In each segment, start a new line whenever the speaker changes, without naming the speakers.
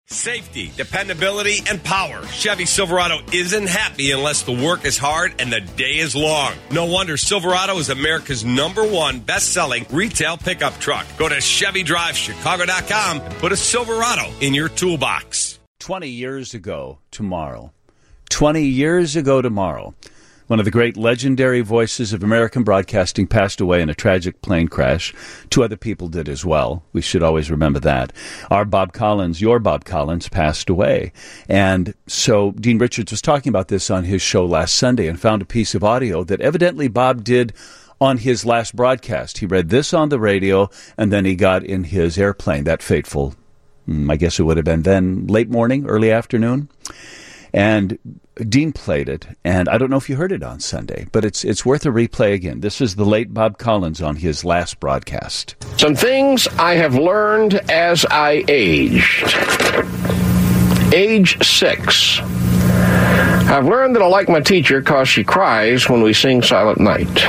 Safety, dependability, and power. Chevy Silverado isn't happy unless the work is hard and the day is long. No wonder Silverado is America's #1 best-selling retail pickup truck. Go to ChevyDriveChicago.com and put a Silverado in your toolbox.
20 years ago tomorrow, one of the great legendary voices of American broadcasting passed away in a tragic plane crash. 2 other people did as well. We should always remember that. Our Bob Collins, your Bob Collins, passed away. And so Dean Richards was talking about this on his show last Sunday and found a piece of audio that evidently Bob did on his last broadcast. He read this on the radio, and then he got in his airplane that fateful, I guess it would have been then late morning, early afternoon. And Dean played it, and I don't know if you heard it on Sunday, but it's worth a replay again. This is the late Bob Collins on his last broadcast.
Some things I have learned as I aged. Age 6. I've learned that I like my teacher because she cries when we sing Silent Night.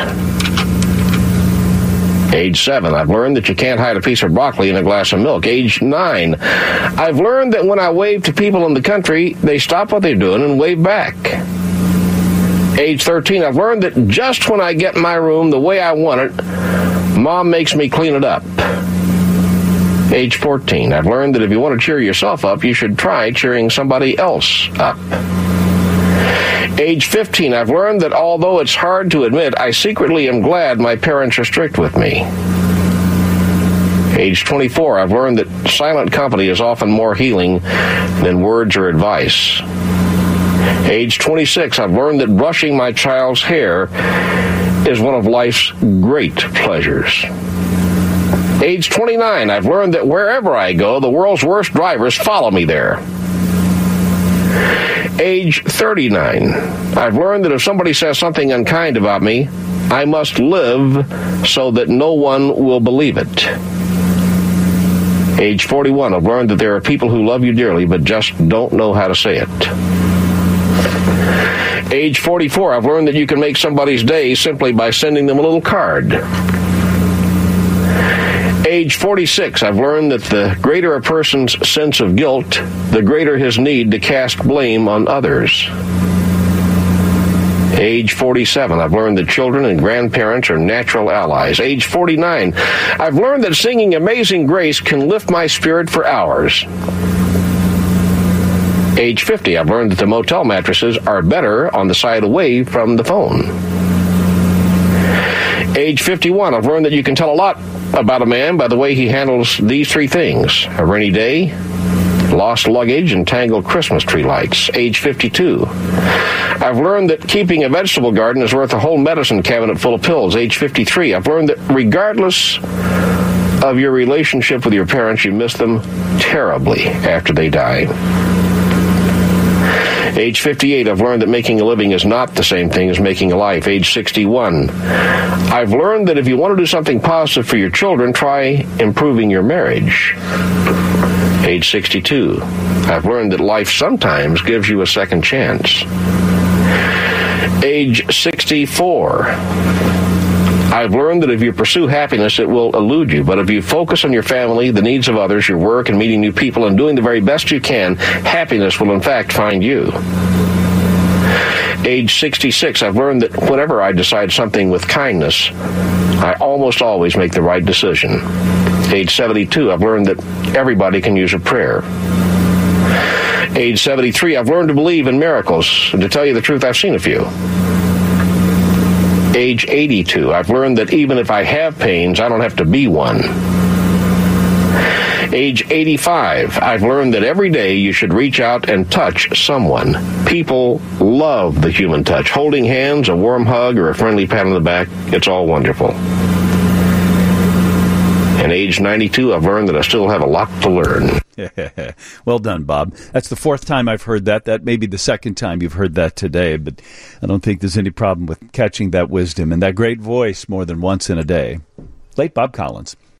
Age 7, I've learned that you can't hide a piece of broccoli in a glass of milk. Age 9, I've learned that when I wave to people in the country, they stop what they're doing and wave back. Age 13, I've learned that just when I get my room the way I want it, Mom makes me clean it up. Age 14, I've learned that if you want to cheer yourself up, you should try cheering somebody else up. Age 15, I've learned that although it's hard to admit, I secretly am glad my parents are strict with me. Age 24, I've learned that silent company is often more healing than words or advice. Age 26, I've learned that brushing my child's hair is one of life's great pleasures. Age 29, I've learned that wherever I go, the world's worst drivers follow me there. Age 39, I've learned that if somebody says something unkind about me, I must live so that no one will believe it. Age 41, I've learned that there are people who love you dearly but just don't know how to say it. Age 44, I've learned that you can make somebody's day simply by sending them a little card. Age 46, I've learned that the greater a person's sense of guilt, the greater his need to cast blame on others. Age 47, I've learned that children and grandparents are natural allies. Age 49, I've learned that singing Amazing Grace can lift my spirit for hours. Age 50, I've learned that the motel mattresses are better on the side away from the phone. Age 51, I've learned that you can tell a lot about a man by the way he handles these 3 things: a rainy day, lost luggage, and tangled Christmas tree lights. Age 52, I've learned that keeping a vegetable garden is worth a whole medicine cabinet full of pills. Age 53, I've learned that regardless of your relationship with your parents, you miss them terribly after they die. Age 58, I've learned that making a living is not the same thing as making a life. Age 61, I've learned that if you want to do something positive for your children, try improving your marriage. Age 62, I've learned that life sometimes gives you a second chance. Age 64, I've learned that if you pursue happiness, it will elude you. But if you focus on your family, the needs of others, your work, and meeting new people, and doing the very best you can, happiness will in fact find you. Age 66, I've learned that whenever I decide something with kindness, I almost always make the right decision. Age 72, I've learned that everybody can use a prayer. Age 73, I've learned to believe in miracles, and to tell you the truth, I've seen a few. Age 82, I've learned that even if I have pains, I don't have to be one. Age 85, I've learned that every day you should reach out and touch someone. People love the human touch. Holding hands, a warm hug, or a friendly pat on the back, it's all wonderful. And age 92, I've learned that I still have a lot to learn.
Well done, Bob. That's the 4th time I've heard that. That may be the 2nd time you've heard that today, but I don't think there's any problem with catching that wisdom and that great voice more than once in a day. Late Bob Collins.